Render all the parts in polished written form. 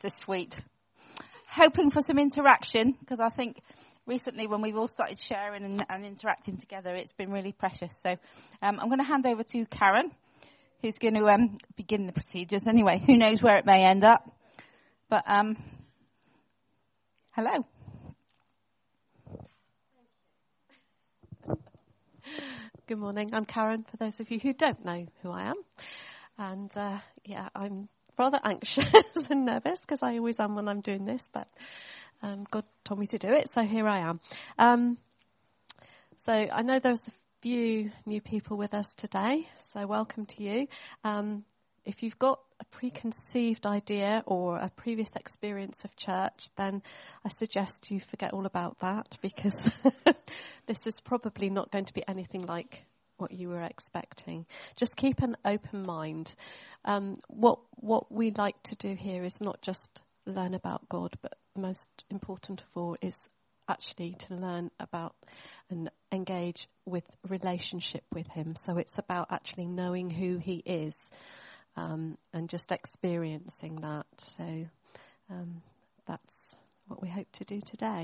This sweet. Hoping for some interaction, because I think recently when we've all started sharing and interacting together, it's been really precious. So I'm going to hand over to Karen, who's going to begin the procedures. Anyway, who knows where it may end up. But hello. Good morning. I'm Karen, for those of you who don't know who I am. And I'm rather anxious and nervous because I always am when I'm doing this, but God told me to do it, so here I am. So I know there's a few new people with us today, so welcome to you. If you've got a preconceived idea or a previous experience of church, then I suggest you forget all about that, because this is probably not going to be anything like what you were expecting. Just keep an open mind. What we like to do here is not just learn about God, but most important of all is actually to learn about and engage with relationship with him. So it's about actually knowing who he is, and just experiencing that. So that's what we hope to do today.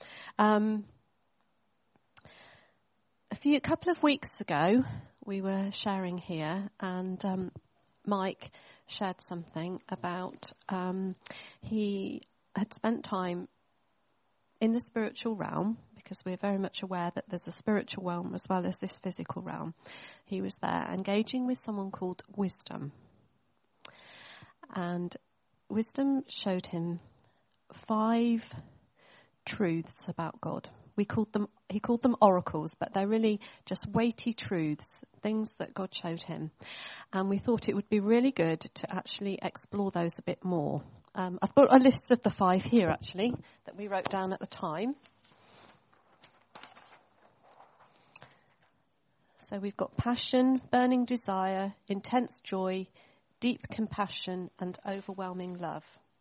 A couple of weeks ago, we were sharing here, and Mike shared something about he had spent time in the spiritual realm, because we're very much aware that there's a spiritual realm as well as this physical realm. He was there engaging with someone called Wisdom. And Wisdom showed him 5 truths about God. He called them oracles, but they're really just weighty truths, things that God showed him. And we thought it would be really good to actually explore those a bit more. I've got a list of the 5 here, actually, that we wrote down at the time. So we've got passion, burning desire, intense joy, deep compassion, and overwhelming love.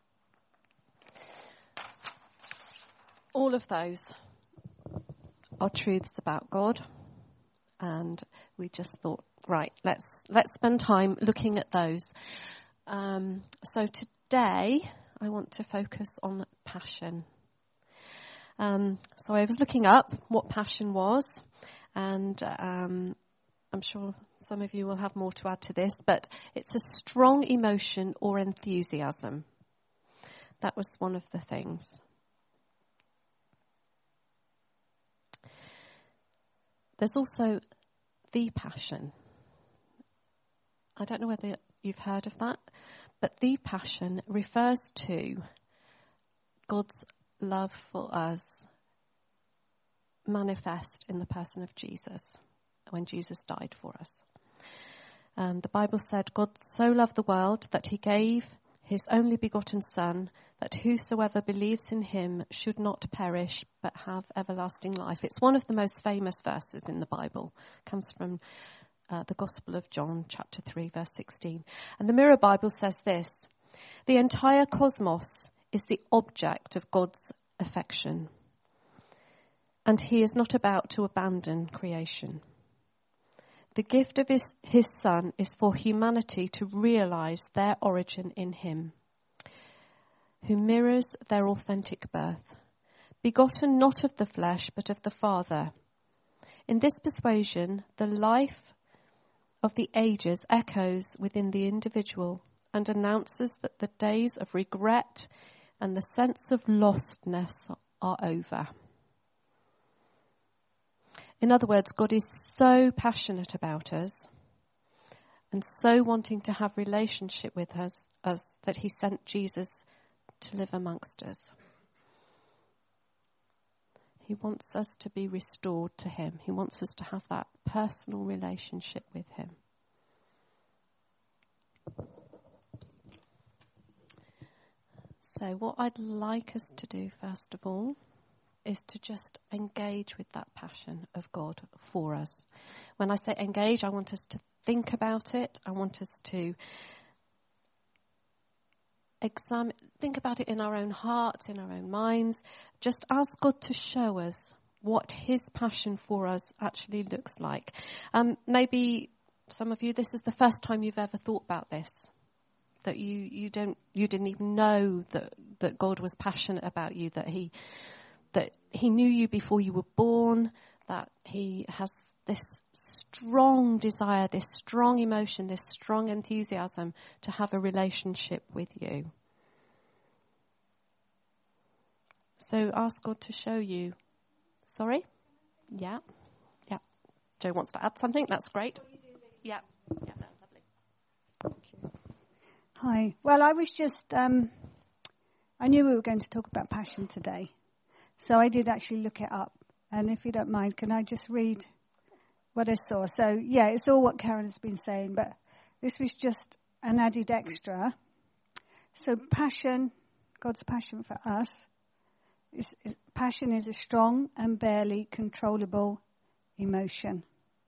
All of those are truths about God, and we just thought, right, let's spend time looking at those. So today I want to focus on passion. So I was looking up what passion was, and I'm sure some of you will have more to add to this, but it's a strong emotion or enthusiasm. That was one of the things. There's also the passion. I don't know whether you've heard of that, but the passion refers to God's love for us manifest in the person of Jesus, when Jesus died for us. The Bible said, God so loved the world that he gave his only begotten Son, that whosoever believes in him should not perish but have everlasting life. It's one of the most famous verses in the Bible. It comes from the Gospel of John, chapter 3, verse 16. And the Mirror Bible says this: the entire cosmos is the object of God's affection, and he is not about to abandon creation. The gift of his Son is for humanity to realize their origin in him, who mirrors their authentic birth, begotten not of the flesh but of the Father. In this persuasion, the life of the ages echoes within the individual and announces that the days of regret and the sense of lostness are over. In other words, God is so passionate about us and so wanting to have relationship with us that he sent Jesus to live amongst us. He wants us to be restored to him. He wants us to have that personal relationship with him. So what I'd like us to do, first of all, is to just engage with that passion of God for us. When I say engage, I want us to think about it. I want us to think about it in our own hearts, in our own minds. Just ask God to show us what his passion for us actually looks like. Maybe some of you, this is the first time you've ever thought about this. that you didn't even know that God was passionate about you, that he knew you before you were born, that he has this strong desire, this strong emotion, this strong enthusiasm to have a relationship with you. So ask God to show you. Sorry? Yeah. Yeah. Joe wants to add something. That's great. Yeah. Yeah, that's lovely. Thank you. Hi. Well, I was just, I knew we were going to talk about passion today. So I did actually look it up. And if you don't mind, can I just read what I saw? So, yeah, it's all what Karen has been saying, but this was just an added extra. So passion, God's passion for us, passion is a strong and barely controllable emotion.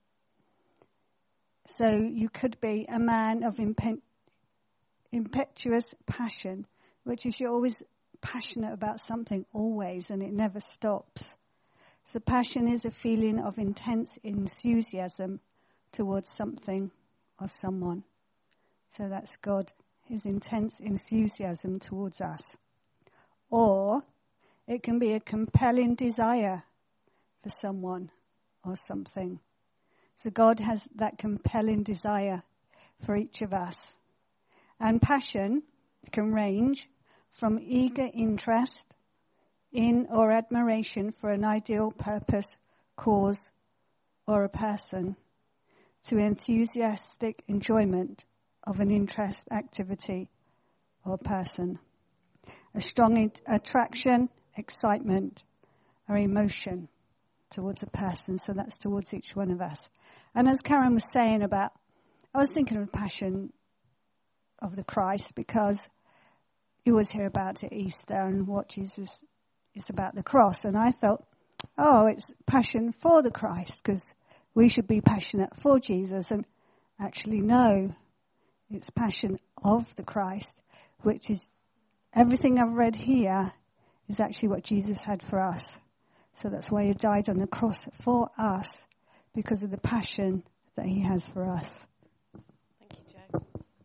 So you could be a man of impetuous passion, which is you're always passionate about something, always, and it never stops. So passion is a feeling of intense enthusiasm towards something or someone. So that's God, his intense enthusiasm towards us. Or it can be a compelling desire for someone or something. So God has that compelling desire for each of us. And passion can range from eager interest in or admiration for an ideal purpose, cause, or a person, to enthusiastic enjoyment of an interest, activity, or person. A strong attraction, excitement, or emotion towards a person. So that's towards each one of us. And as Karen was saying I was thinking of the passion of the Christ, because you always hear about it at Easter and what Jesus is about the cross. And I thought, it's passion for the Christ, because we should be passionate for Jesus. And actually, no, it's passion of the Christ, which is everything I've read here is actually what Jesus had for us. So that's why he died on the cross for us, because of the passion that he has for us. Thank you, Joe.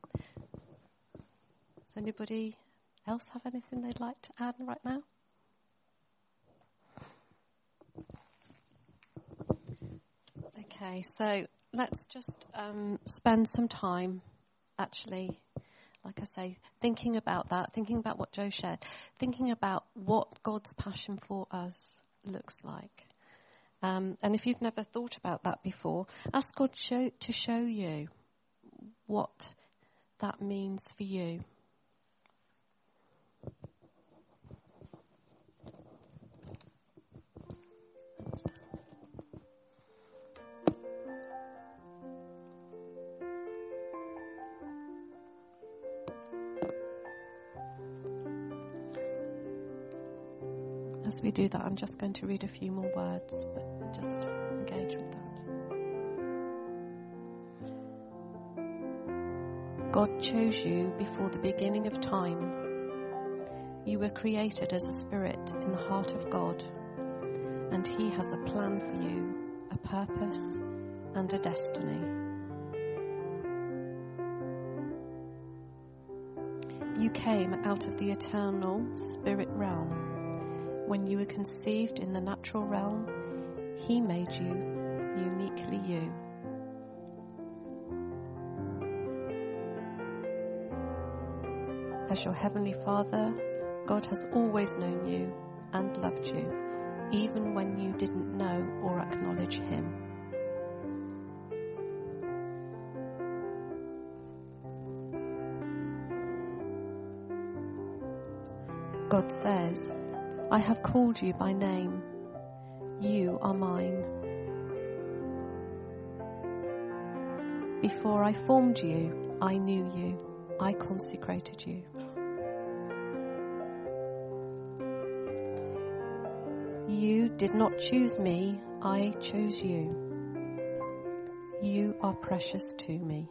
Does anybody else have anything they'd like to add right now? Okay, so let's just spend some time, actually, like I say, thinking about that, thinking about what Joe shared, thinking about what God's passion for us looks like. And if you've never thought about that before, ask God to show you what that means for you. As we do that, I'm just going to read a few more words, but just engage with that. God chose you before the beginning of time. You were created as a spirit in the heart of God, and he has a plan for you, a purpose and a destiny. You came out of the eternal spirit realm. When you were conceived in the natural realm, he made you uniquely you. As your heavenly Father, God has always known you and loved you, even when you didn't know or acknowledge him. God says, I have called you by name. You are mine. Before I formed you, I knew you. I consecrated you. You did not choose me. I chose you. You are precious to me.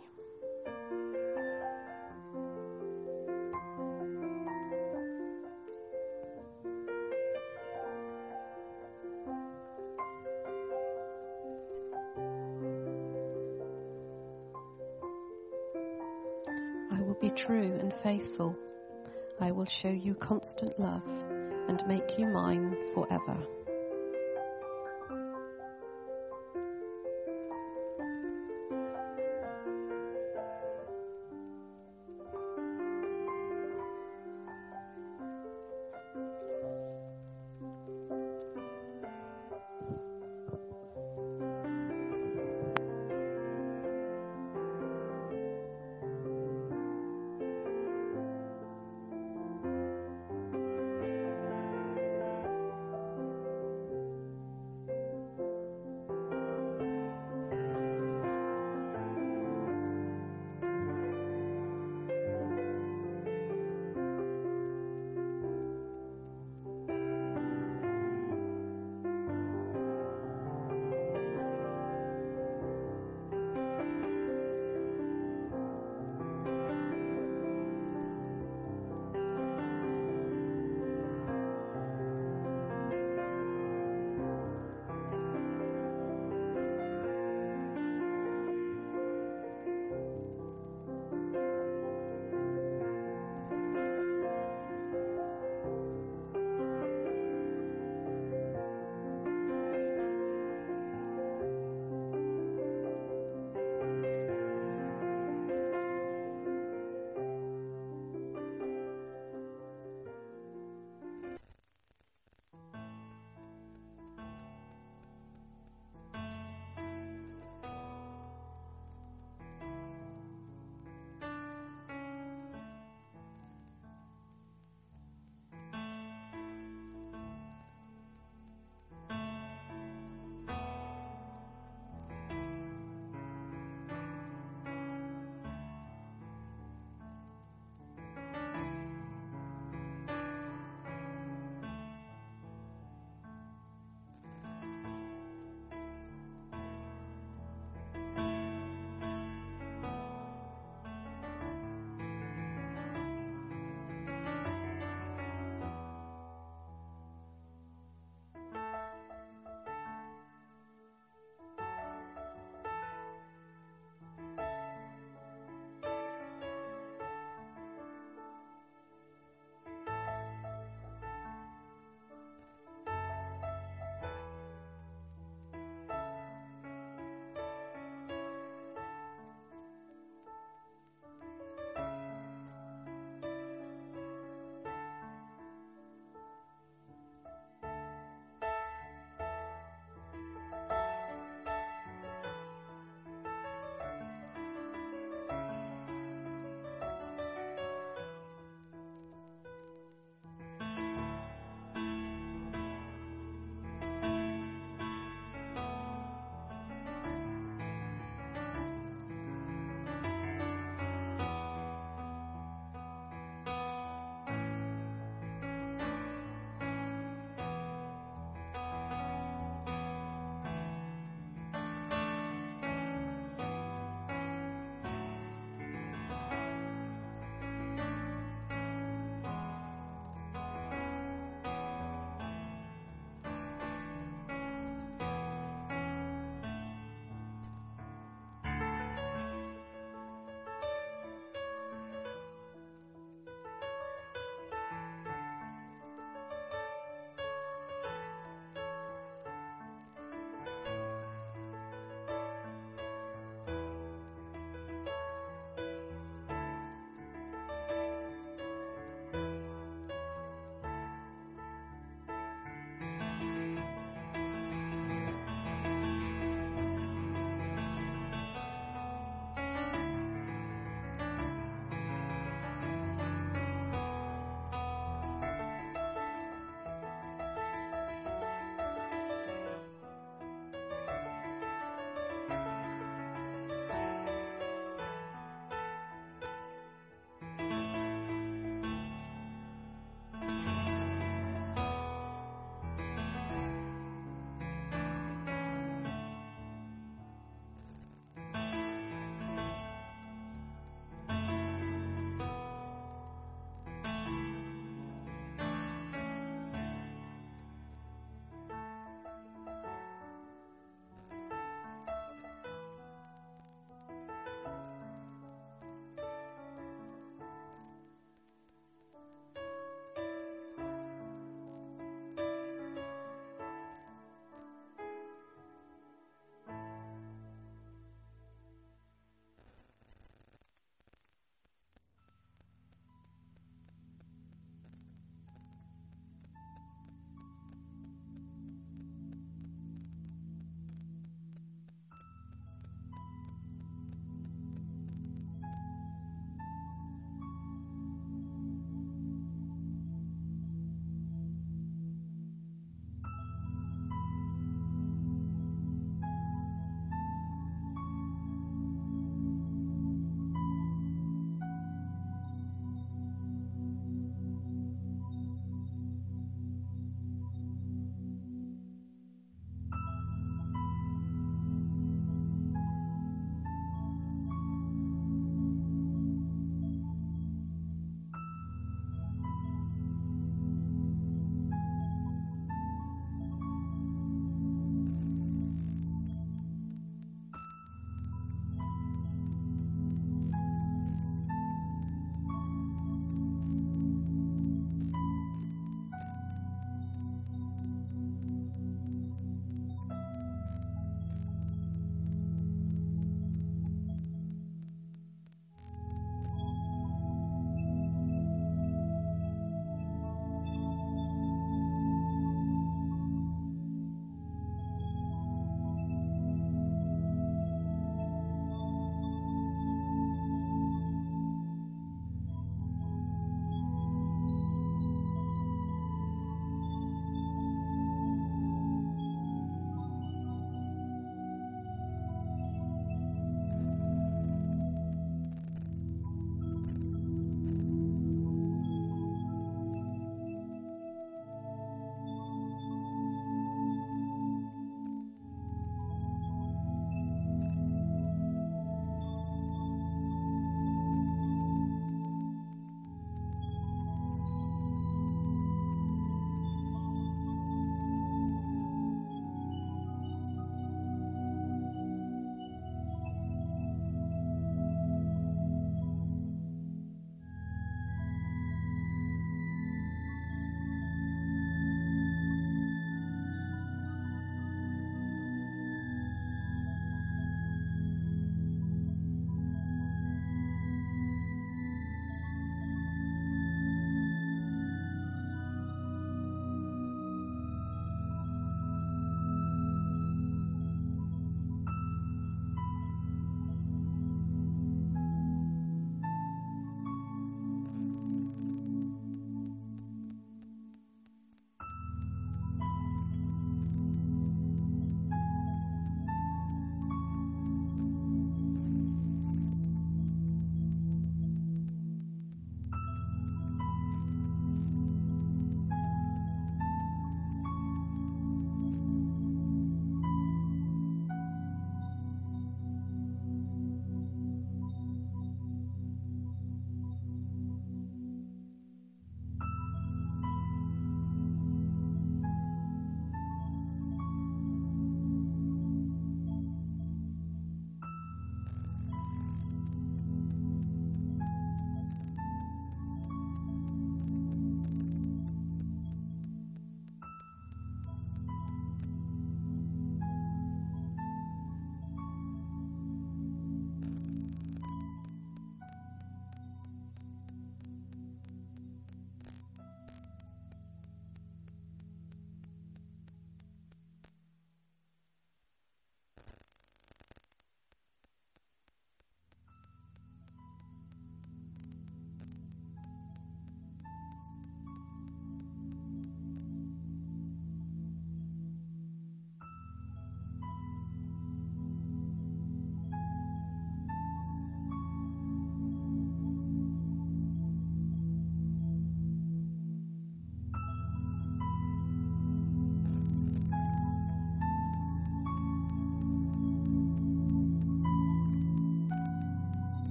Be true and faithful. I will show you constant love and make you mine forever.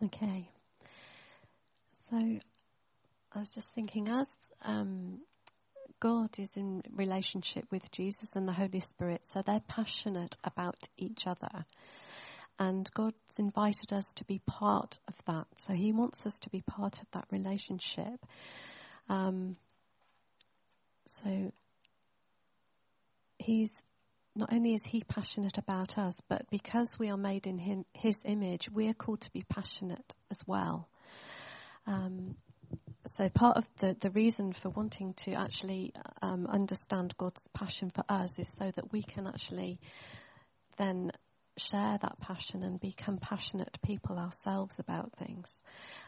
Okay. So I was just thinking, as God is in relationship with Jesus and the Holy Spirit, so they're passionate about each other. And God's invited us to be part of that. So he wants us to be part of that relationship. So he's, not only is he passionate about us, but because we are made in his image, we are called to be passionate as well. So part of the reason for wanting to actually understand God's passion for us is so that we can actually then share that passion and become passionate people ourselves about things.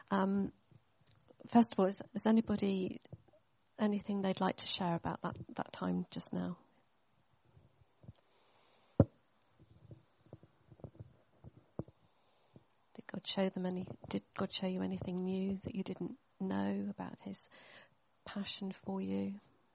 First of all, is anybody anything they'd like to share about that time just now? Did God show you anything new that you didn't know about his passion for you?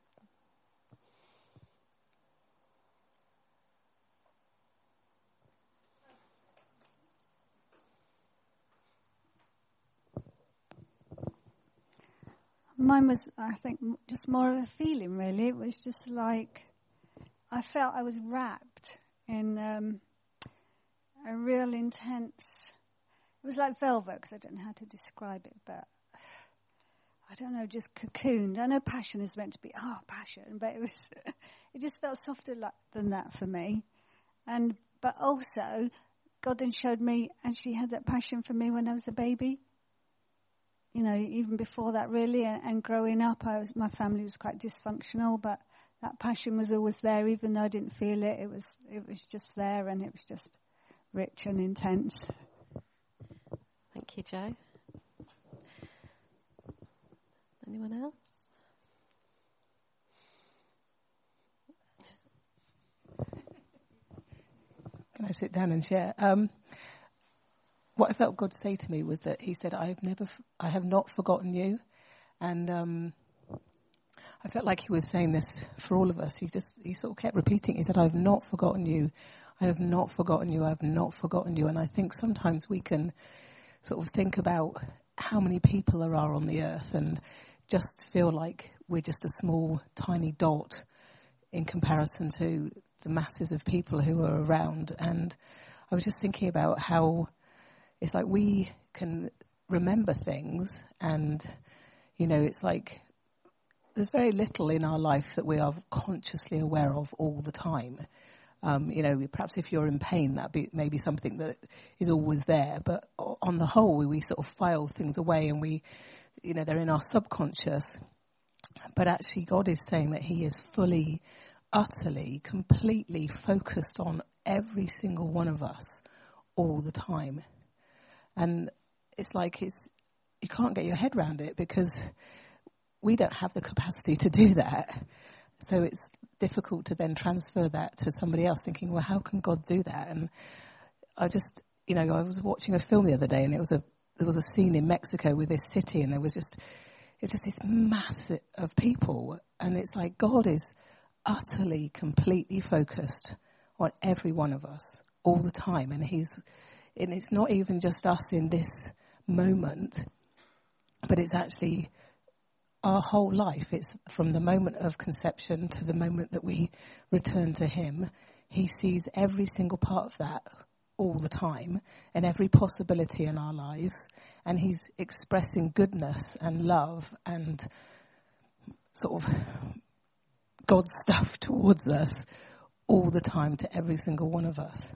Mine was, I think, just more of a feeling, really. It was just like I felt I was wrapped in a real intense, it was like velvet, because I don't know how to describe it, but I don't know, just cocooned. I know passion is meant to be, passion, but it just felt softer than that for me. But also, God then showed me, and she had that passion for me when I was a baby. You know, even before that, really, and growing up, my family was quite dysfunctional, but that passion was always there, even though I didn't feel it. It was just there, and it was just rich and intense. Thank you, Joe. Anyone else? Can I sit down and share? What I felt God say to me was that he said, I have not forgotten you. And I felt like he was saying this for all of us. He sort of kept repeating. He said, I have not forgotten you. I have not forgotten you. I have not forgotten you. And I think sometimes we can sort of think about how many people there are on the earth and just feel like we're just a small, tiny dot in comparison to the masses of people who are around. And I was just thinking about how it's like we can remember things and, you know, it's like there's very little in our life that we are consciously aware of all the time. You know, perhaps if you're in pain, that may be something that is always there. But on the whole, we sort of file things away and they're in our subconscious. But actually, God is saying that he is fully, utterly, completely focused on every single one of us all the time. And it's like you can't get your head around it because we don't have the capacity to do that. So it's difficult to then transfer that to somebody else thinking, well, how can God do that? And I just, I was watching a film the other day and there was a scene in Mexico with this city and it's just this mass of people. And it's like God is utterly, completely focused on every one of us all the time. And it's not even just us in this moment, but it's actually our whole life. It's from the moment of conception to the moment that we return to him. He sees every single part of that all the time and every possibility in our lives. And he's expressing goodness and love and sort of God's stuff towards us all the time to every single one of us.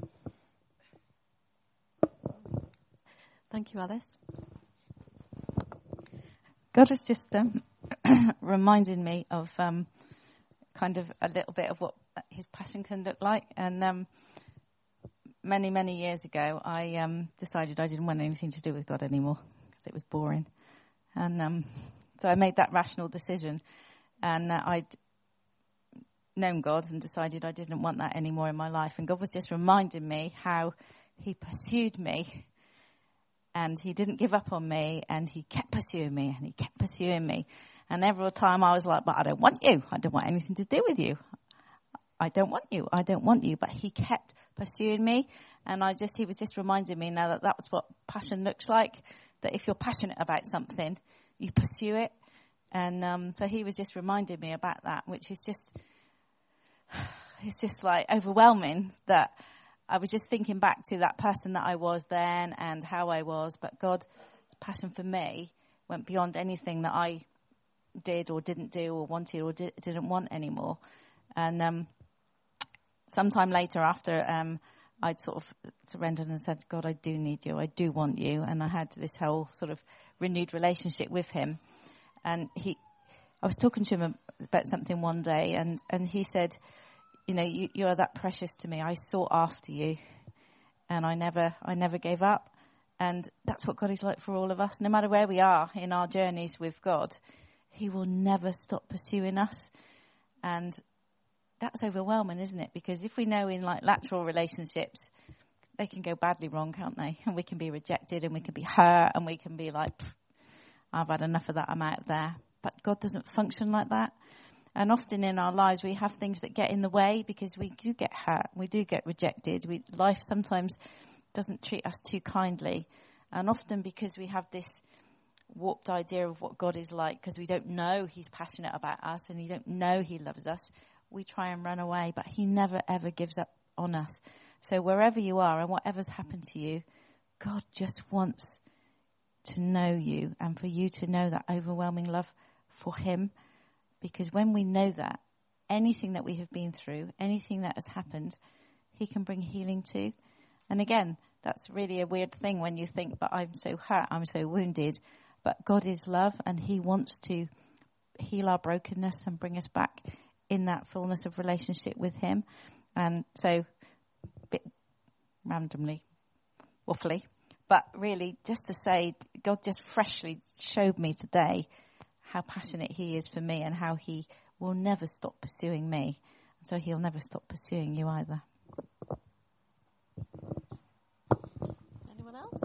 Thank you, Alice. God has just reminded me of kind of a little bit of what his passion can look like. And many, many years ago, I decided I didn't want anything to do with God anymore because it was boring. And so I made that rational decision. And I'd known God and decided I didn't want that anymore in my life. And God was just reminding me how he pursued me. And he didn't give up on me, and he kept pursuing me, and he kept pursuing me. And every time I was like, but I don't want you. I don't want anything to do with you. I don't want you. I don't want you. But he kept pursuing me. And he was just reminding me now that was what passion looks like, that if you're passionate about something, you pursue it. And so he was just reminding me about that, which is it's just like overwhelming that I was just thinking back to that person that I was then and how I was. But God's passion for me went beyond anything that I did or didn't do or wanted or didn't want anymore. And sometime later after I'd sort of surrendered and said, God, I do need you. I do want you. And I had this whole sort of renewed relationship with him. And I was talking to him about something one day, and he said, you know, you are that precious to me. I sought after you, and I never gave up. And that's what God is like for all of us. No matter where we are in our journeys with God, he will never stop pursuing us. And that's overwhelming, isn't it? Because if we know in like lateral relationships, they can go badly wrong, can't they? And we can be rejected, and we can be hurt, and we can be like, I've had enough of that, I'm out of there. But God doesn't function like that. And often in our lives, we have things that get in the way because we do get hurt. We do get rejected. Life sometimes doesn't treat us too kindly. And often because we have this warped idea of what God is like, because we don't know he's passionate about us and we don't know he loves us, we try and run away. But he never, ever gives up on us. So wherever you are and whatever's happened to you, God just wants to know you and for you to know that overwhelming love for him. Because when we know that, anything that we have been through, anything that has happened, he can bring healing to. And again, that's really a weird thing when you think, but I'm so hurt, I'm so wounded. But God is love, and he wants to heal our brokenness and bring us back in that fullness of relationship with him. And so, a bit randomly, waffly, but really just to say, God just freshly showed me today how passionate he is for me and how he will never stop pursuing me. So he'll never stop pursuing you either. Anyone else?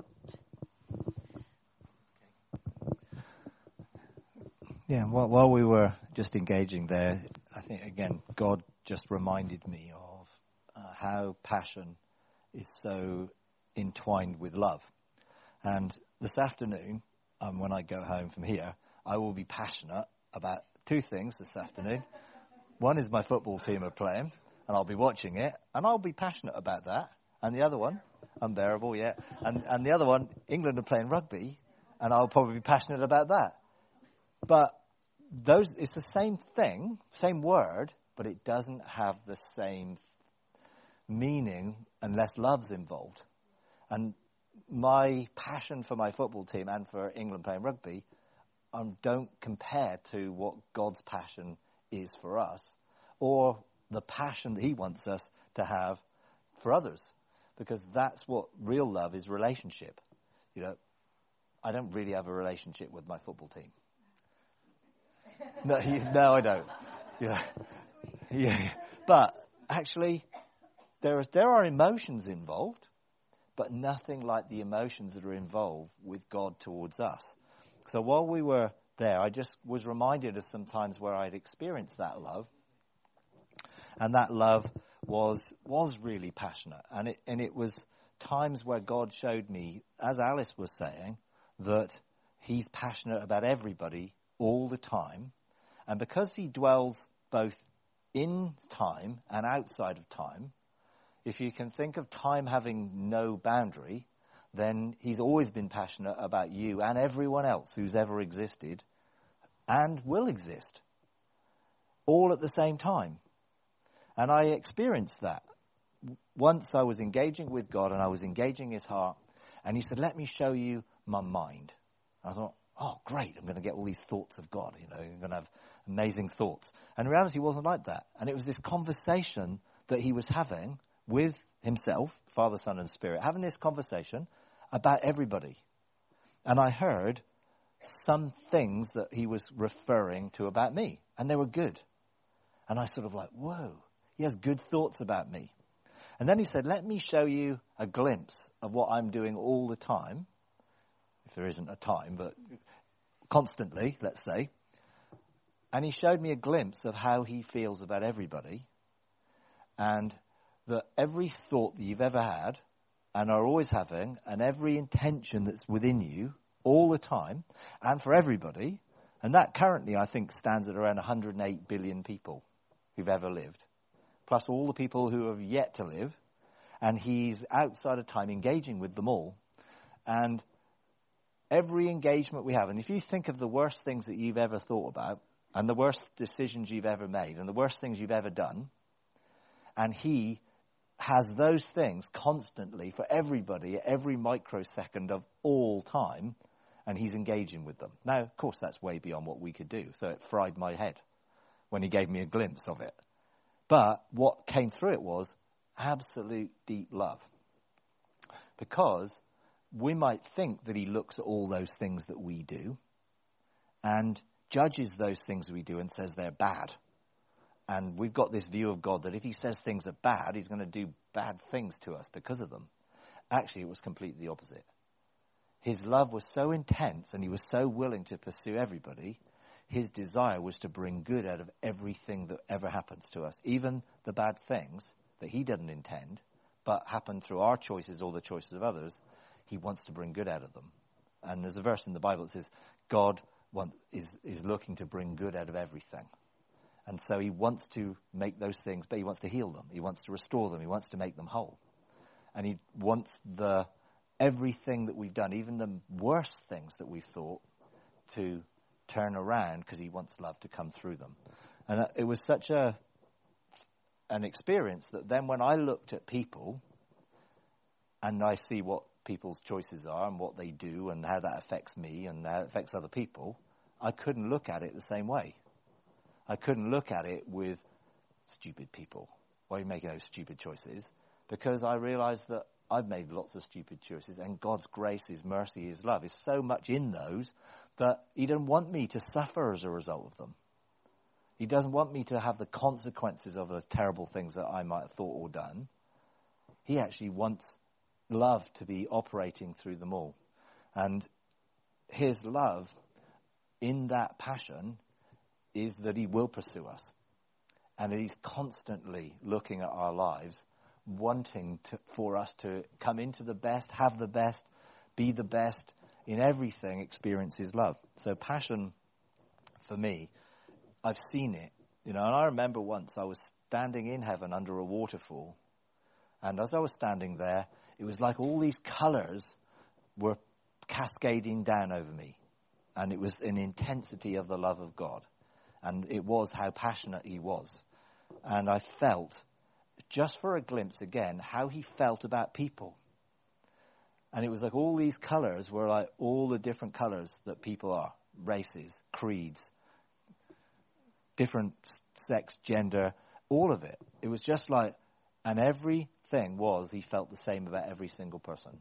Yeah, while we were just engaging there, I think, again, God just reminded me of how passion is so entwined with love. And this afternoon, when I go home from here, I will be passionate about two things this afternoon. One is my football team are playing, and I'll be watching it, and I'll be passionate about that. And the other one, unbearable, yeah. And the other one, England are playing rugby, and I'll probably be passionate about that. But it's the same thing, same word, but it doesn't have the same meaning unless love's involved. And my passion for my football team and for England playing rugby don't compare to what God's passion is for us, or the passion that he wants us to have for others, because that's what real love is, relationship. You know, I don't really have a relationship with my football team. No, I don't. Yeah. But actually, there are emotions involved, but nothing like the emotions that are involved with God towards us. So while we were there, I just was reminded of some times where I'd experienced that love, and that love was really passionate, and it was times where God showed me, as Alice was saying, that he's passionate about everybody all the time, and because he dwells both in time and outside of time, if you can think of time having no boundary, then he's always been passionate about you and everyone else who's ever existed and will exist, all at the same time. And I experienced that. Once I was engaging with God and I was engaging his heart, and he said, let me show you my mind. I thought, oh, great, I'm going to get all these thoughts of God, I'm going to have amazing thoughts. And in reality, it wasn't like that. And it was this conversation that he was having with himself, Father, Son, and Spirit, having this conversation about everybody. And I heard some things that he was referring to about me, and they were good. And I sort of like, whoa, he has good thoughts about me. And then he said, let me show you a glimpse of what I'm doing all the time, if there isn't a time, but constantly, let's say. And he showed me a glimpse of how he feels about everybody. and that every thought that you've ever had and are always having, and every intention that's within you all the time, and for everybody, and that currently I think stands at around 108 billion people who've ever lived, plus all the people who have yet to live, and he's outside of time engaging with them all. And every engagement we have, and if you think of the worst things that you've ever thought about, and the worst decisions you've ever made, and the worst things you've ever done, and he has those things constantly for everybody, every microsecond of all time, and he's engaging with them. Now, of course, that's way beyond what we could do, so it fried my head when he gave me a glimpse of it. But what came through it was absolute deep love. Because we might think that he looks at all those things that we do and judges those things we do and says they're bad. And we've got this view of God that if he says things are bad, he's going to do bad things to us because of them. Actually, it was completely the opposite. His love was so intense and he was so willing to pursue everybody. His desire was to bring good out of everything that ever happens to us, even the bad things that he didn't intend, but happen through our choices or the choices of others. He wants to bring good out of them. And there's a verse in the Bible that says God is looking to bring good out of everything. And so he wants to make those things, but he wants to heal them. He wants to restore them. He wants to make them whole. And he wants everything that we've done, even the worst things that we've thought, to turn around because he wants love to come through them. And it was such an experience that then when I looked at people and I see what people's choices are and what they do and how that affects me and how it affects other people, I couldn't look at it the same way. I couldn't look at it with stupid people. Why are you making those stupid choices? Because I realized that I've made lots of stupid choices, and God's grace, his mercy, his love is so much in those that he doesn't want me to suffer as a result of them. He doesn't want me to have the consequences of the terrible things that I might have thought or done. He actually wants love to be operating through them all. And his love in that passion is that he will pursue us. And that he's constantly looking at our lives, wanting for us to come into the best, have the best, be the best in everything, experience his love. So passion, for me, I've seen it. And I remember once I was standing in heaven under a waterfall. And as I was standing there, it was like all these colors were cascading down over me. And it was an intensity of the love of God. And it was how passionate he was. And I felt, just for a glimpse again, how he felt about people. And it was like all these colors were like all the different colors that people are. Races, creeds, different sex, gender, all of it. It was just like, and everything was, he felt the same about every single person.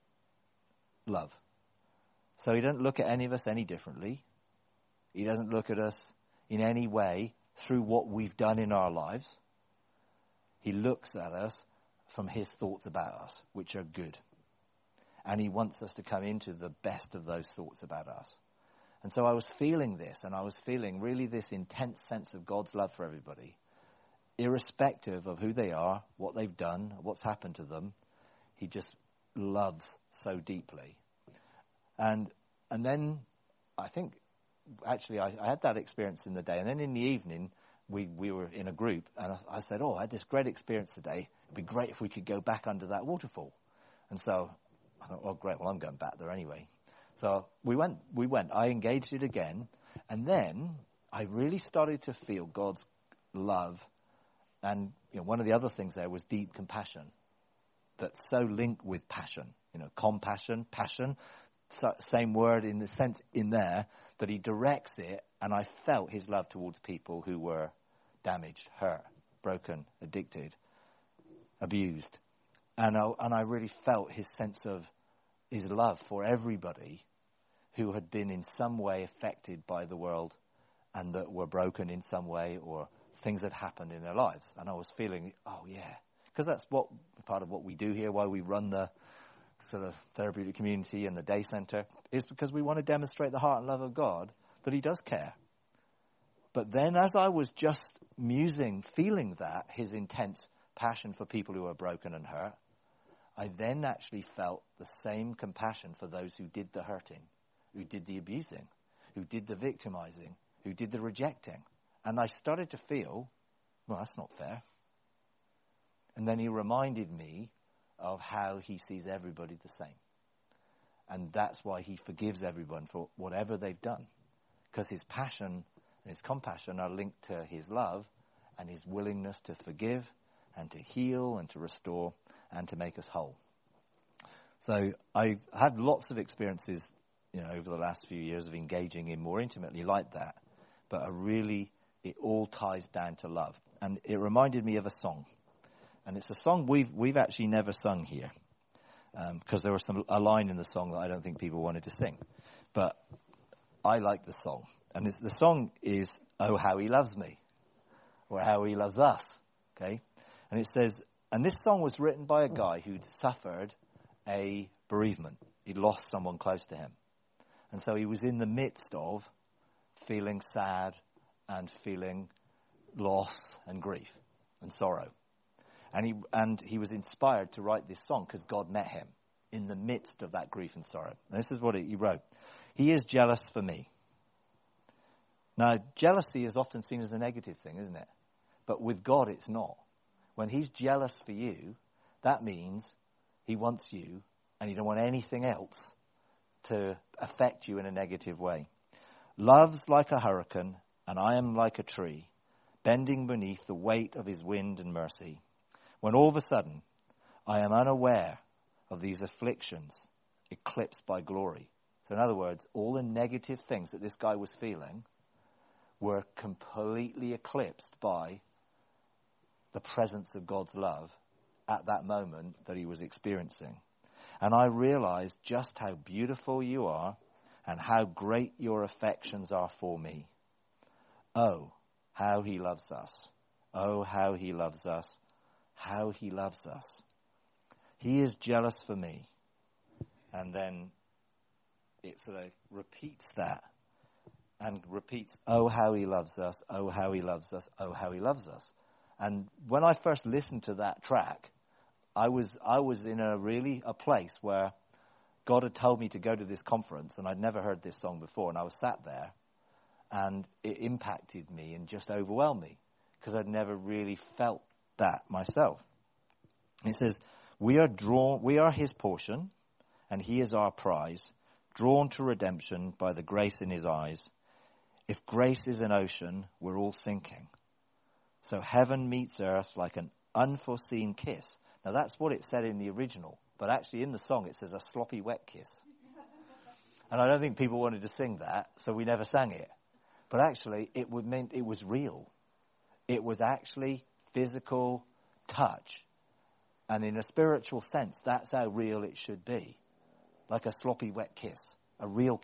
Love. So he doesn't look at any of us any differently. He doesn't look at us in any way through what we've done in our lives. He looks at us from his thoughts about us, which are good. And he wants us to come into the best of those thoughts about us. And so I was feeling this, and I was feeling really this intense sense of God's love for everybody, irrespective of who they are, what they've done, what's happened to them. He just loves so deeply. And then I think, actually, I had that experience in the day. And then in the evening, we were in a group, and I said, I had this great experience today. It'd be great if we could go back under that waterfall. And so I thought, great, well, I'm going back there anyway. So we went, I engaged it again, and then I really started to feel God's love. And one of the other things there was deep compassion. That's so linked with passion. Compassion, passion, same word in the sense in there, that he directs it, and I felt his love towards people who were damaged, hurt, broken, addicted, abused. And I really felt his sense of his love for everybody who had been in some way affected by the world and that were broken in some way or things had happened in their lives. And I was feeling, because that's part of what we do here, why we run the sort of therapeutic community and the day center, is because we want to demonstrate the heart and love of God, that he does care. But then as I was just feeling that, his intense passion for people who are broken and hurt, I then actually felt the same compassion for those who did the hurting, who did the abusing, who did the victimizing, who did the rejecting. And I started to feel, well, that's not fair. And then he reminded me of how he sees everybody the same. And that's why he forgives everyone for whatever they've done. Because his passion and his compassion are linked to his love and his willingness to forgive and to heal and to restore and to make us whole. So I've had lots of experiences, over the last few years of engaging in more intimately like that. But it all ties down to love. And it reminded me of a song. And it's a song we've actually never sung here. Because there was a line in the song that I don't think people wanted to sing. But I like the song. And the song is, "Oh, How He Loves Me," or "How He Loves Us." Okay? And it says, and this song was written by a guy who'd suffered a bereavement. He'd lost someone close to him. And so he was in the midst of feeling sad and feeling loss and grief and sorrow. And he was inspired to write this song because God met him in the midst of that grief and sorrow. And this is what he wrote. "He is jealous for me." Now, jealousy is often seen as a negative thing, isn't it? But with God, it's not. When he's jealous for you, that means he wants you and he don't want anything else to affect you in a negative way. "Love's like a hurricane and I am like a tree, bending beneath the weight of his wind and mercy. When all of a sudden, I am unaware of these afflictions eclipsed by glory." So in other words, all the negative things that this guy was feeling were completely eclipsed by the presence of God's love at that moment that he was experiencing. "And I realized just how beautiful you are and how great your affections are for me. Oh, how he loves us. Oh, how he loves us. How he loves us. He is jealous for me." And then it sort of repeats that and repeats, "Oh, how he loves us. Oh, how he loves us. Oh, how he loves us." And when I first listened to that track, I was in a place where God had told me to go to this conference and I'd never heard this song before. And I was sat there and it impacted me and just overwhelmed me because I'd never really felt that myself. It says, we are his portion and he is our prize, drawn to redemption by the grace in his eyes. If grace is an ocean, we're all sinking. So heaven meets earth like an unforeseen kiss. Now that's what it said in the original, but actually in the song it says a sloppy wet kiss. And I don't think people wanted to sing that, so we never sang it. But actually it meant it was real. It was actually physical touch. And in a spiritual sense, that's how real it should be. Like a sloppy wet kiss, a real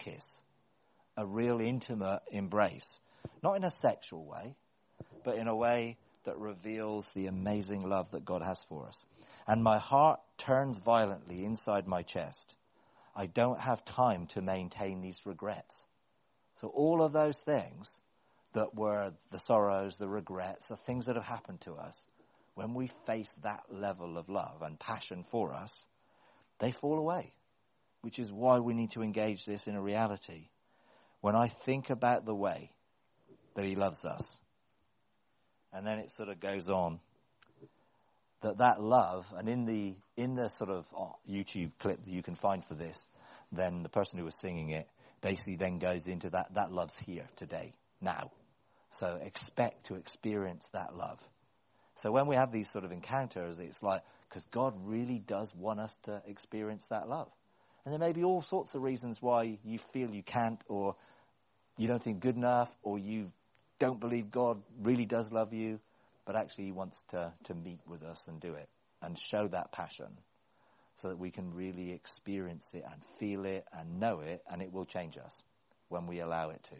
intimate embrace. Not in a sexual way, but in a way that reveals the amazing love that God has for us. And my heart turns violently inside my chest. I don't have time to maintain these regrets. So all of those things that were the sorrows, the regrets, the things that have happened to us, when we face that level of love and passion for us, they fall away, which is why we need to engage this in a reality. When I think about the way that he loves us, and then it sort of goes on, that love, and in the sort of YouTube clip that you can find for this, then the person who was singing it basically then goes into that love's here today, now. So expect to experience that love. So when we have these sort of encounters, it's like, because God really does want us to experience that love. And there may be all sorts of reasons why you feel you can't, or you don't think good enough, or you don't believe God really does love you, but actually he wants to meet with us and do it and show that passion so that we can really experience it and feel it and know it, and it will change us when we allow it to.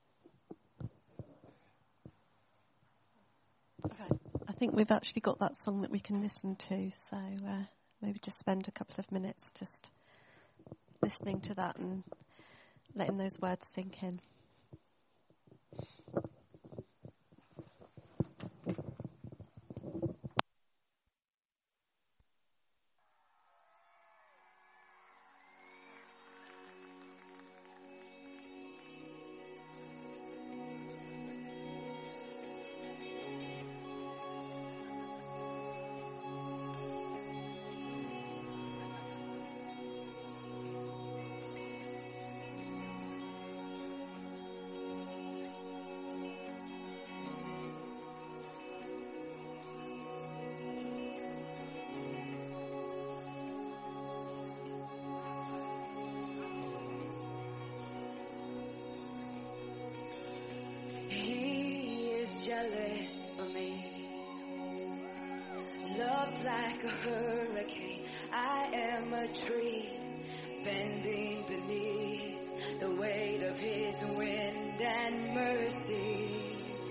Okay. I think we've actually got that song that we can listen to, so maybe just spend a couple of minutes just listening to that and letting those words sink in. jealous for me. Love's like a hurricane. I am a tree bending beneath the weight of his wind and mercy.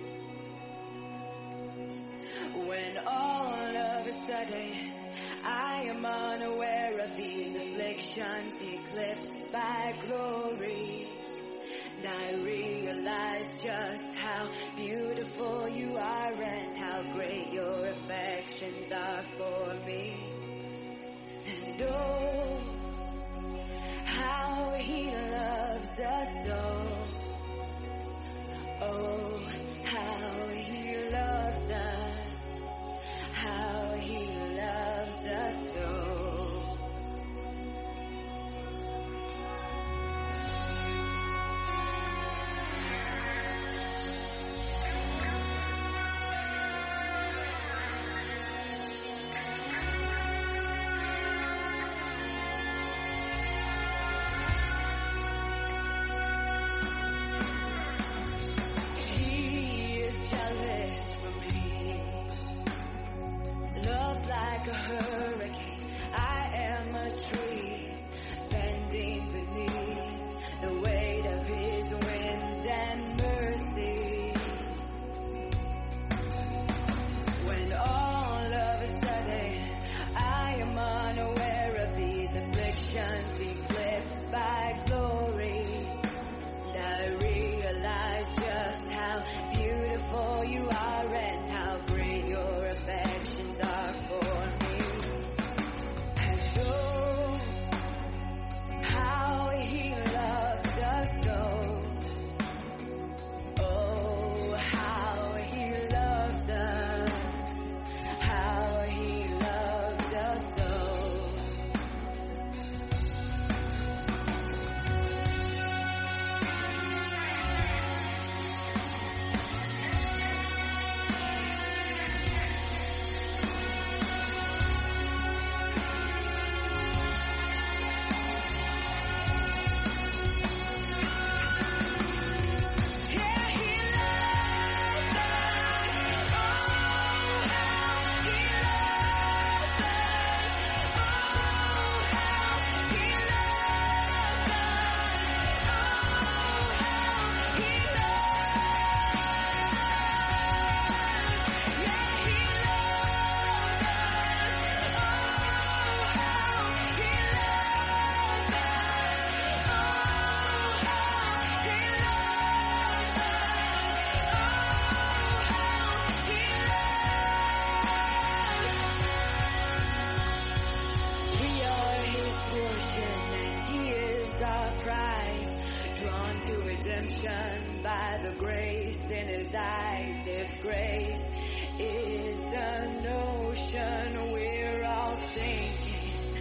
When all of a sudden I am unaware of these afflictions eclipsed by glory, and I realize just how beautiful you are and how great your affections are for me. And oh, how he loves us so. Oh, how he loves us. How he loves us so. Like a hurricane, I am a tree bending beneath the weight of his wind and mercy. When all of a sudden I am unaware of these afflictions eclipsed by glory, and I realize just how beautiful you are and how great your affections are for me. And oh, how he loves us so. Oh, how he loves us. How he loves us so. By the grace in his eyes, if grace is an ocean, we're all sinking.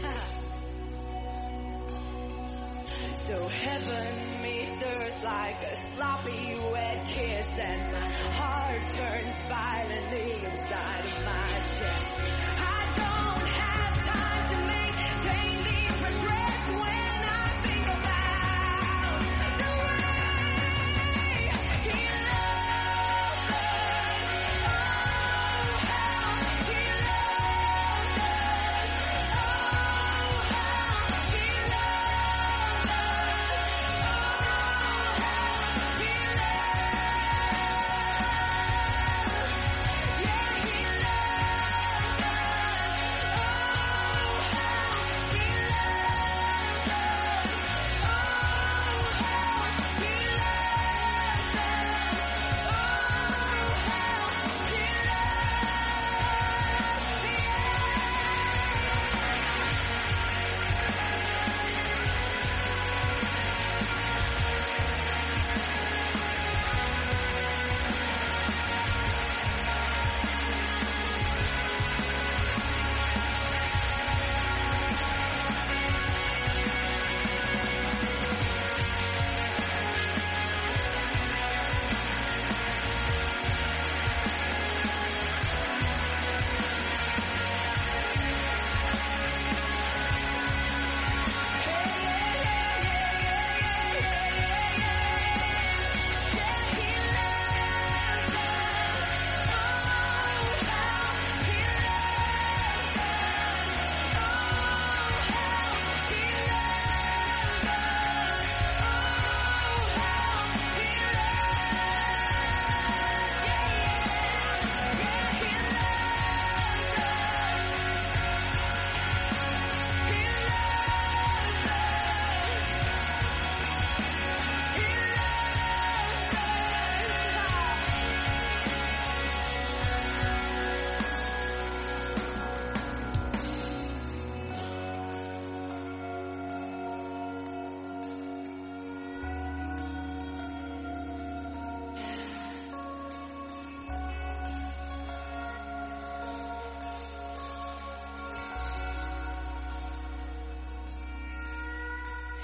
So heaven meets earth like a sloppy wet kiss, and my heart turns violently inside of my chest. I don't have time to maintain these regrets when I think about the way he loves us. Oh, how he loves us. Oh, how he loves us. Oh, how he loves us. Yeah, he loves us.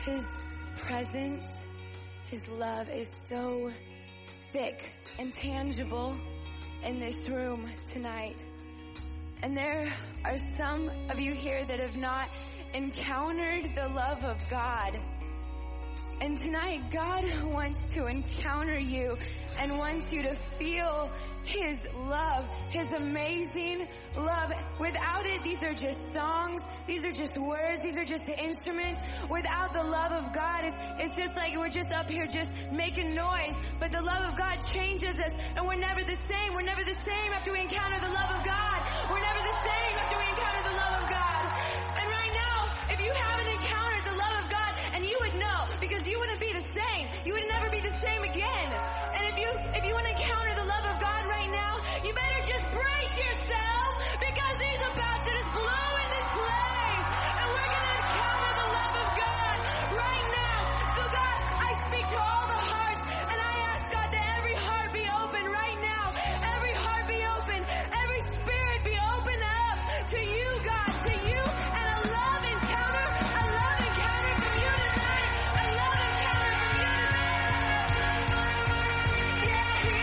His presence, His love is so thick and tangible in this room tonight. And there are some of you here that have not encountered the love of God. And tonight, God wants to encounter you and wants you to feel His love, His amazing love. Without it, these are just songs, these are just words, these are just instruments. Without the love of God, it's just like we're just up here just making noise. But the love of God changes us, and we're never the same. We're never the same after we encounter the love of God. We're never the same after we encounter the love of God. And right now, if you haven't encountered the love of God, and you would know, because you wouldn't be the same. You would never be the same again. And if you want to encounter the love of God right now, you better just brace yourself, because He's about to just blow in this place. And we're going to encounter the love of God right now. So God, I speak to all the hearts, and I ask God that every heart be open right now. Every heart be open. Every spirit be open up to you, God, to you. And a love encounter from you tonight. A love encounter from you tonight. Yeah, He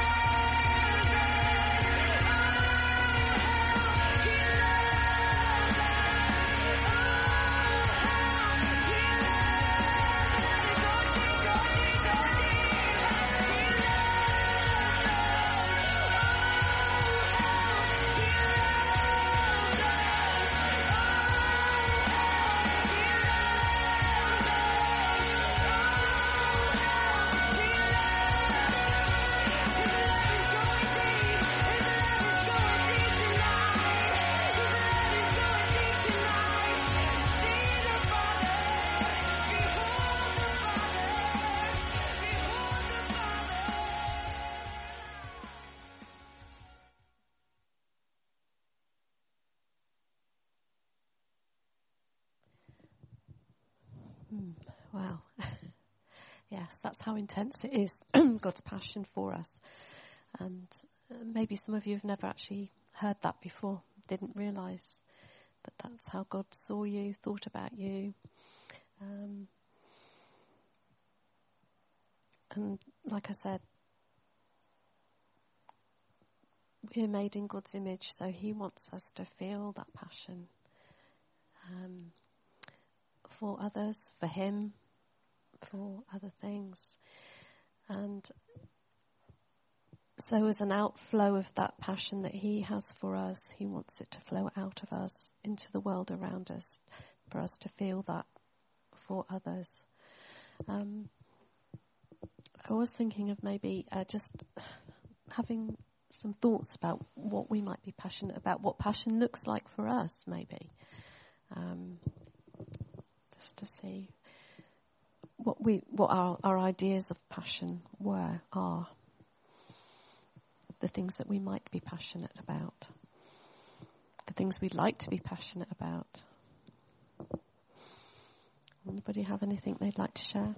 Wow. Yes, that's how intense it is, God's passion for us. And maybe some of you have never actually heard that before, didn't realise that that's how God saw you, thought about you. And like I said, we're made in God's image, so He wants us to feel that passion for others, for Him, for other things. And so as an outflow of that passion that He has for us, He wants it to flow out of us into the world around us, for us to feel that for others. I was thinking of maybe just having some thoughts about what we might be passionate about, what passion looks like for us, maybe. Just to see what our ideas of passion are, the things that we might be passionate about, the things we'd like to be passionate about. Anybody have anything they'd like to share?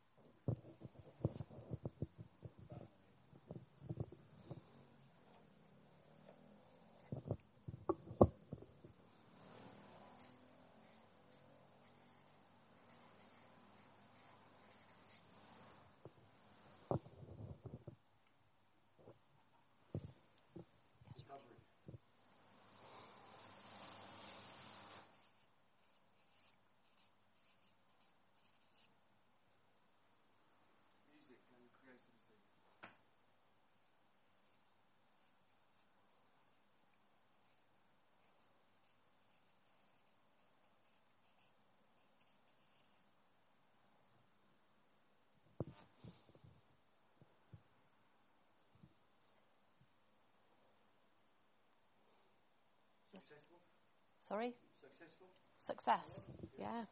Sorry? Success. Yeah.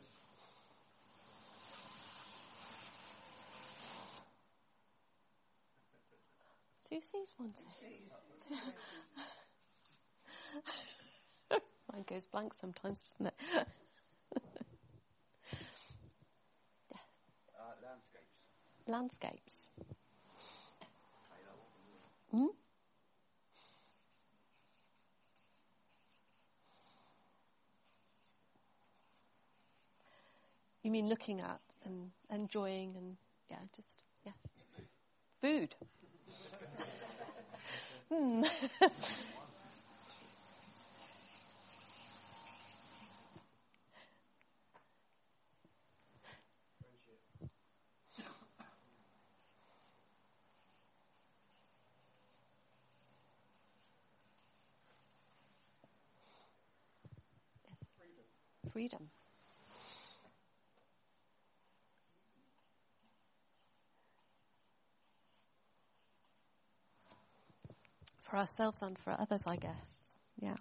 Two C's, one C. Mine goes blank sometimes, doesn't it? Landscapes. Hmm? You mean looking at and enjoying and, food. Freedom. For ourselves and for others, I guess. Yeah.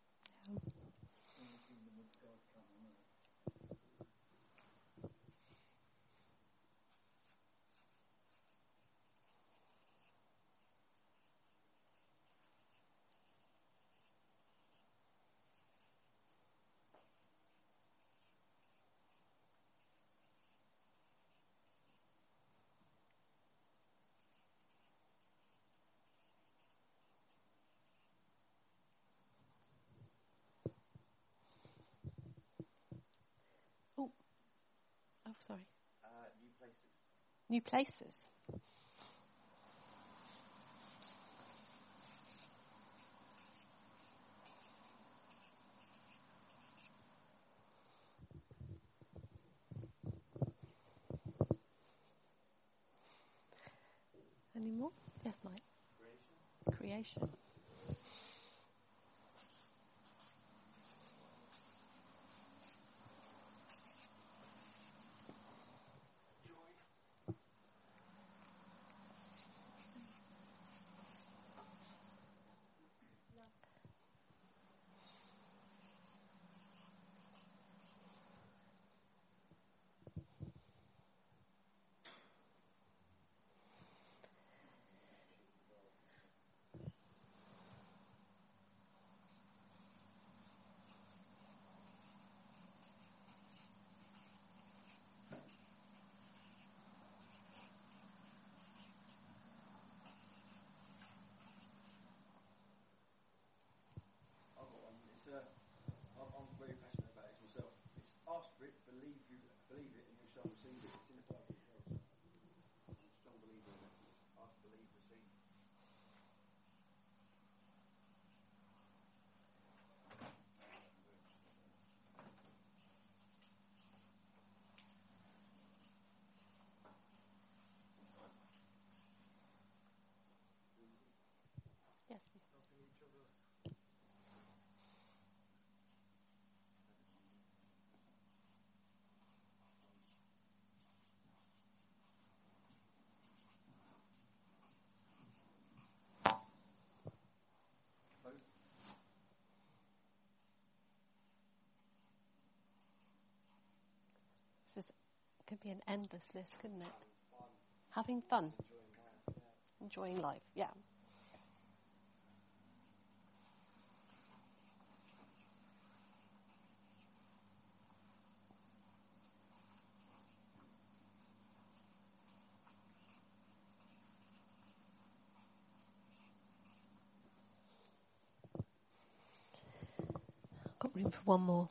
Oh, sorry. New places. New places. Any more? Yes, Mike. Creation. I'm very passionate about this myself. It's ask for it, believe it, and you shall receive it. It's in the Bible as well. I'm a strong believer in it. Ask, believe, receive. Yes, please. Could be an endless list, couldn't it? Having fun. Enjoying life, yeah. Got room for one more.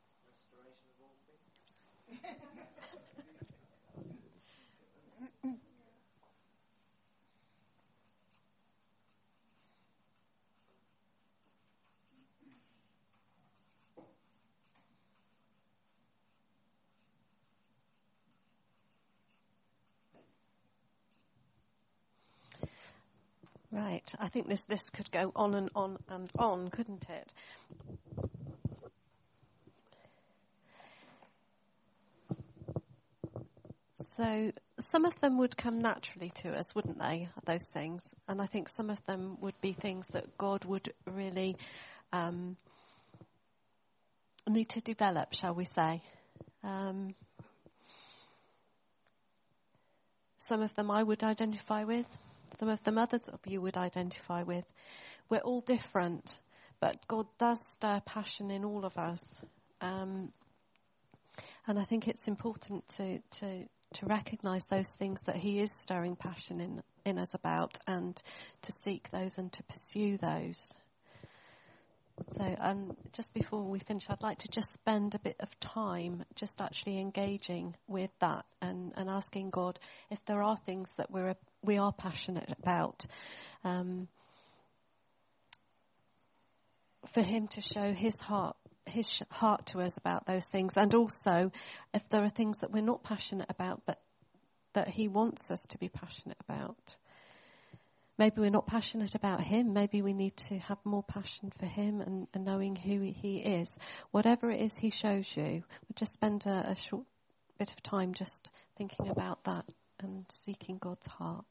Right, I think this list could go on and on and on, couldn't it? So some of them would come naturally to us, wouldn't they, those things? And I think some of them would be things that God would really need to develop, shall we say. Some of them I would identify with. Some of them others of you would identify with. We're all different, but God does stir passion in all of us. And I think it's important to recognise those things that he is stirring passion in us about, and to seek those and to pursue those. So just before we finish, I'd like to just spend a bit of time just actually engaging with that and asking God if there are things that we are passionate about, for him to show his heart to us about those things, and also if there are things that we're not passionate about that he wants us to be passionate about. Maybe we're not passionate about him. Maybe we need to have more passion for him and knowing who he is. Whatever it is he shows you, we'll just spend a short bit of time just thinking about that and seeking God's heart.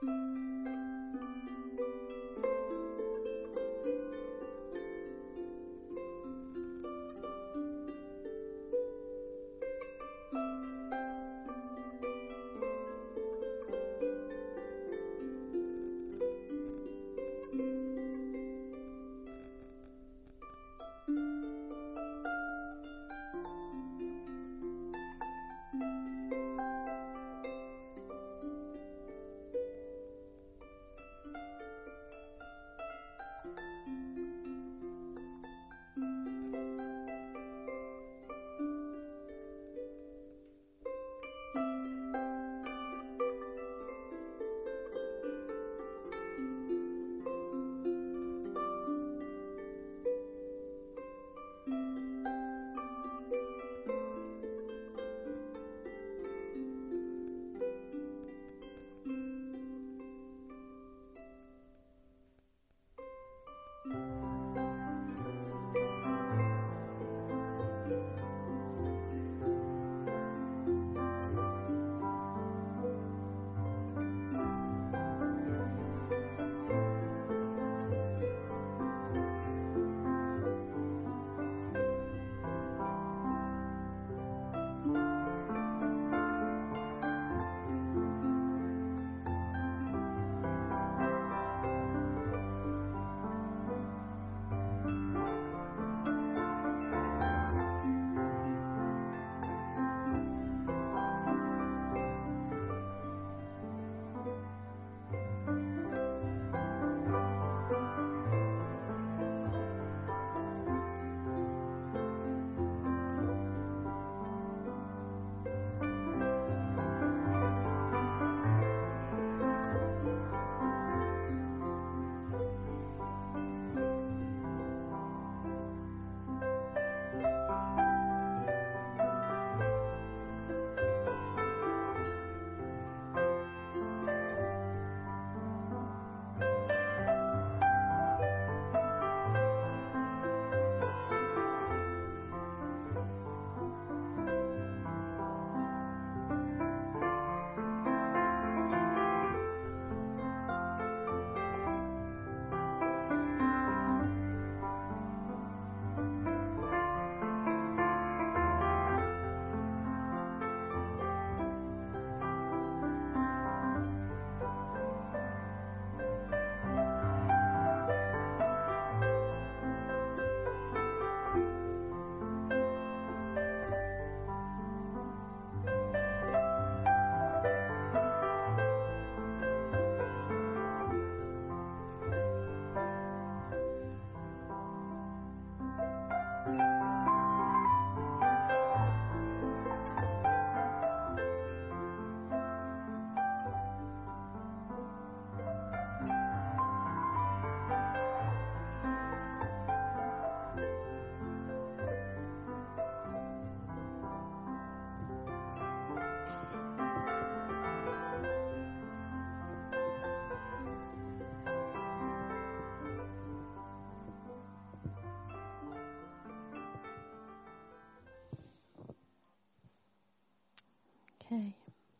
Okay.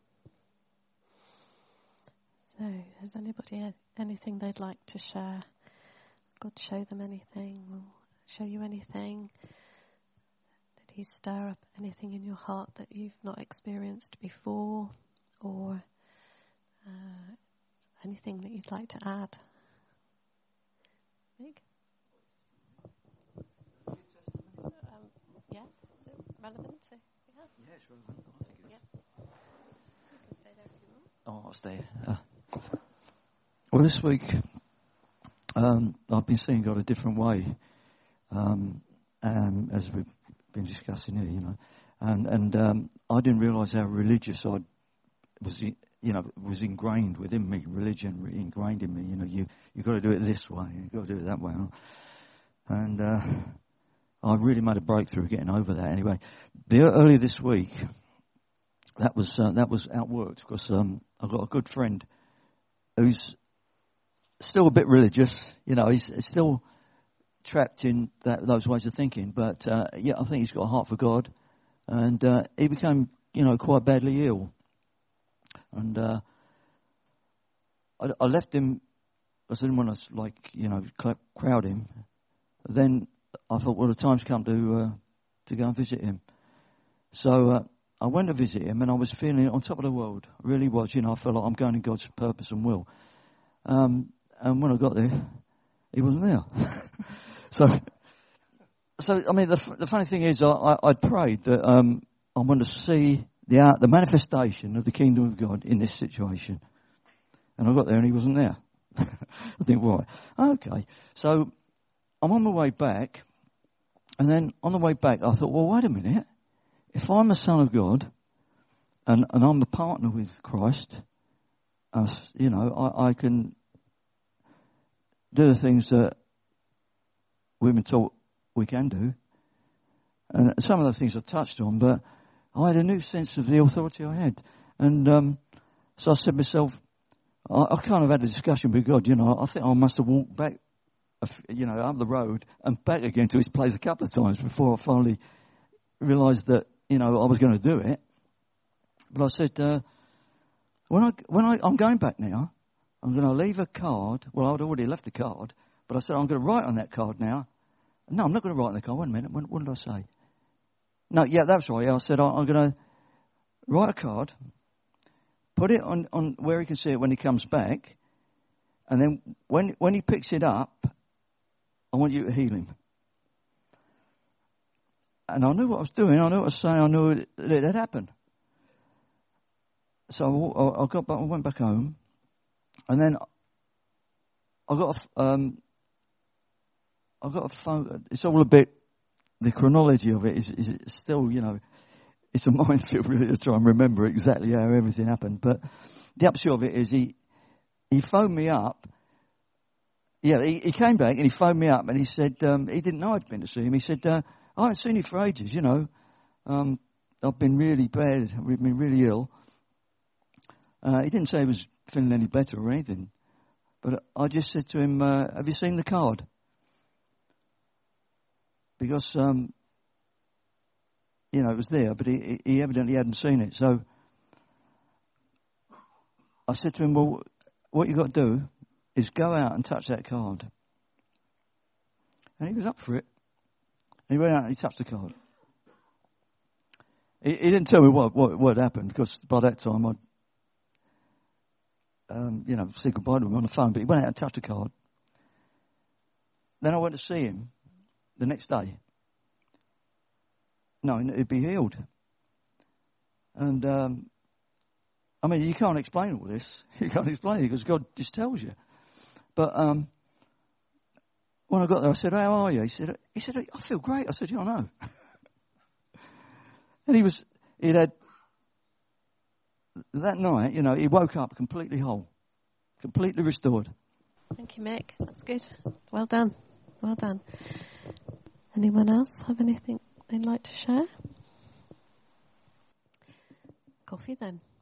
So, has anybody anything they'd like to share? God show them anything, or show you anything? Did He stir up anything in your heart that you've not experienced before, or anything that you'd like to add? Meg? Yeah, is it relevant? Yeah, it's relevant. I think it is. Yeah. You can stay there if you want. Oh, I'll stay. Well, this week I've been seeing God a different way, as we've been discussing here, you know, and I didn't realise how religious I was ingrained within me. Religion ingrained in me. You know, you got to do it this way, you got to do it that way, and I really made a breakthrough getting over that. Anyway, earlier this week, that was outworked because I've got a good friend who's still a bit religious. You know, he's still trapped in those ways of thinking, but yeah, I think he's got a heart for God, and he became, quite badly ill, and I left him. I didn't want to crowd him. Then I thought, well, the time's come to go and visit him. So I went to visit him, and I was feeling on top of the world. I really was. I felt like I'm going in God's purpose and will. And when I got there, he wasn't there. So I mean, the funny thing is, I prayed that I want to see the manifestation of the kingdom of God in this situation. And I got there, and he wasn't there. I think, right, okay. So I'm on my way back, and then on the way back, I thought, well, wait a minute. If I'm a son of God, and I'm a partner with Christ, I can do the things that we've been taught we can do. And some of the things I touched on, but I had a new sense of the authority I had. And so I said to myself, I kind of had a discussion with God, I think I must have walked back, up the road and back again to his place a couple of times before I finally realised that, I was going to do it. But I said, I'm going back now, I'm going to leave a card. Well, I'd already left the card, but I said, I'm going to write on that card now. No, I'm not going to write on the card. Wait a minute. What did I say? No, yeah, that's right. Yeah, I said, I'm going to write a card, put it on where he can see it when he comes back, and then when he picks it up, I want you to heal him. And I knew what I was doing. I knew what I was saying. I knew that it had happened. So I got back. I went back home, and then I got a phone. It's all a bit. The chronology of it is still, it's a minefield really to try and remember exactly how everything happened. But the upshot of it is he phoned me up. Yeah, he came back and he phoned me up and he said he didn't know I'd been to see him. He said, I haven't seen you for ages, I've been really bad. We've been really ill. He didn't say he was feeling any better or anything. But I just said to him, have you seen the card? Because, it was there, but he evidently hadn't seen it. So I said to him, well, what you got to do is go out and touch that card. And he was up for it. He went out and he touched the card. He didn't tell me what happened, because by that time I'd, said goodbye to him on the phone, but he went out and touched the card. Then I went to see him the next day. No, he'd be healed. And, you can't explain all this. You can't explain it because God just tells you. But when I got there, I said, how are you? He said, I feel great. I said, yeah, I know. And he'd had, that night, he woke up completely whole, completely restored. Thank you, Mick. That's good. Well done. Well done. Anyone else have anything they'd like to share? Coffee then.